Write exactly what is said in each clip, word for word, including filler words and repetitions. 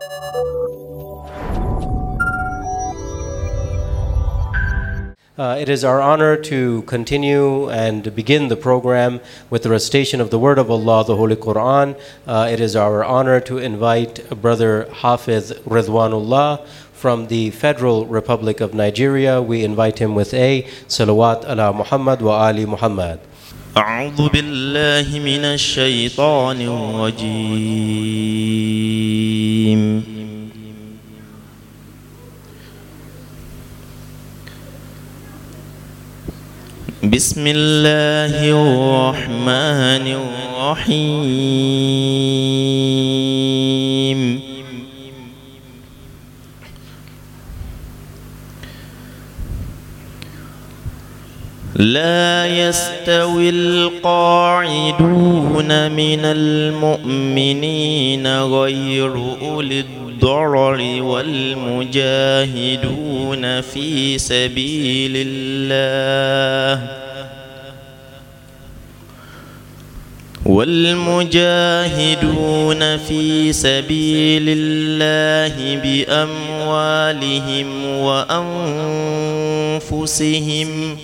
Uh, it is our honor to continue and begin the program with the recitation of the Word of Allah, the Holy Quran. Uh, it is our honor to invite Brother Hafiz Ridwanullah from the Federal Republic of Nigeria. We invite him with a Salawat ala Muhammad wa Ali Muhammad. أعوذ بالله من الشيطان الرجيم. بسم الله الرحمن الرحيم. لا يستوي القاعدون من المؤمنين غير أولي الضرر والمجاهدون في سبيل الله والمجاهدون في سبيل الله بأموالهم وأنفسهم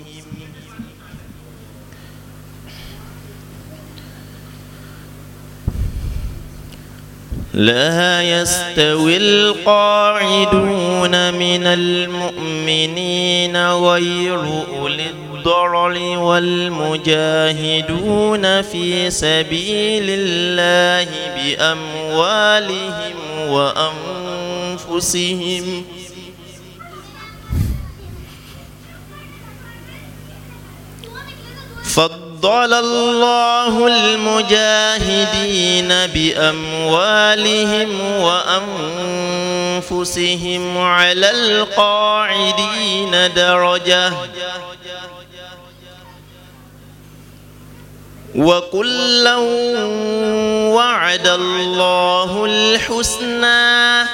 لا يستوي القاعدون من المؤمنين غير أولي الضرر والمجاهدون في سبيل الله بأموالهم وأنفسهم فضل الله المجاهدين بأموالهم وأنفسهم على القاعدين درجة وكلا وعد الله الحسنى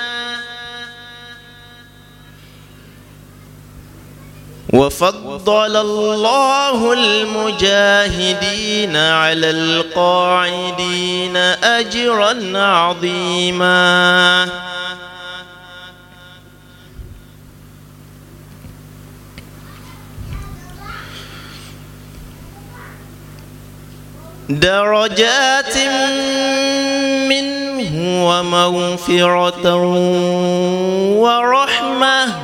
وفضل الله المجاهدين على القاعدين أجرا عظيما. درجات منه ومغفرة ورحمة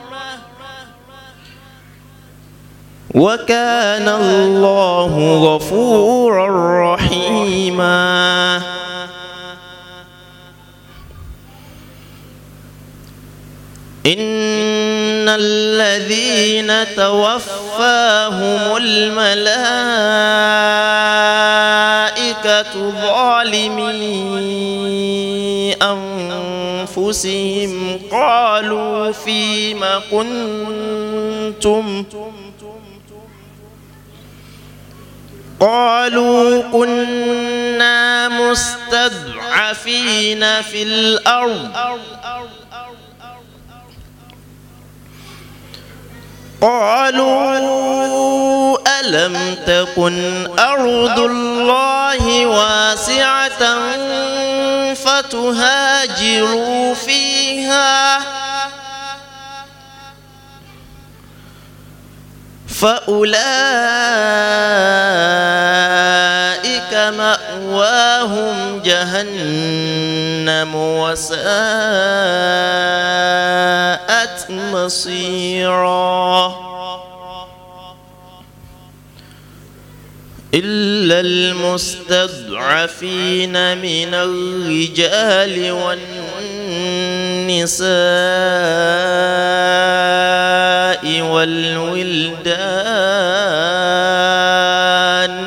وكان الله غفورا رحيما. إن الذين توفاهم الملائكة ظالمي أنفسهم قالوا فيم كنتم قالوا كنا مستضعفين في الأرض قالوا ألم تكن أرض الله واسعة فتهاجروا فيها فأولئك مأواهم جهنم وساءت مصيرا إلا المستضعفين من الرجال والنساء والولدان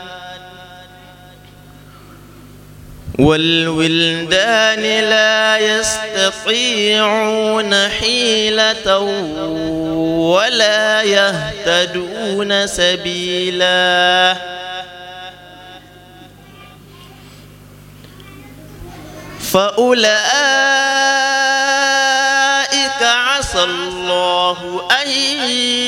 والولدان لا يستطيعون حيلة ولا يهتدون سبيلا فأولئك عسى الله أن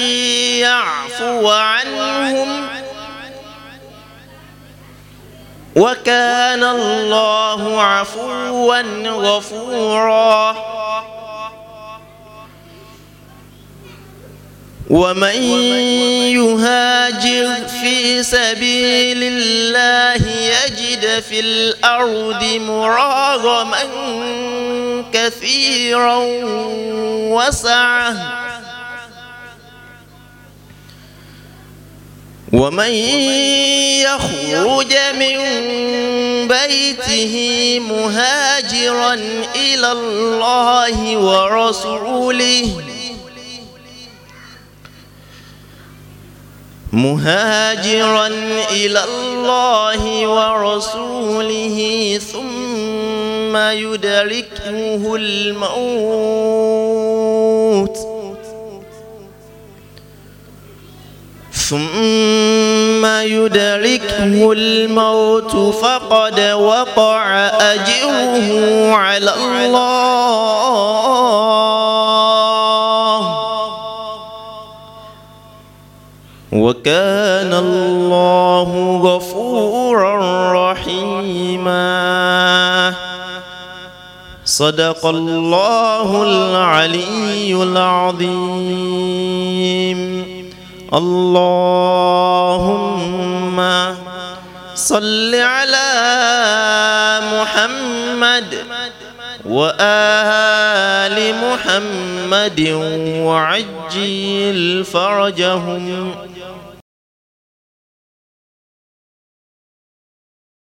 يعفو عنهم وكان الله عفوا غفورا ومن يهاجر في سبيل الله يجد في الأرض مراغما كثيرا وسعة ومن يخرج من بيته مهاجرا إلى الله ورسوله مهاجرا إلى الله ورسوله ثم يدركه الموت ثم يدركه الموت فقد وقع أجره على الله وكان الله غفورا رحيما. صدق الله العلي العظيم. اللهم صل على محمد وآل محمد وعجل فرجهم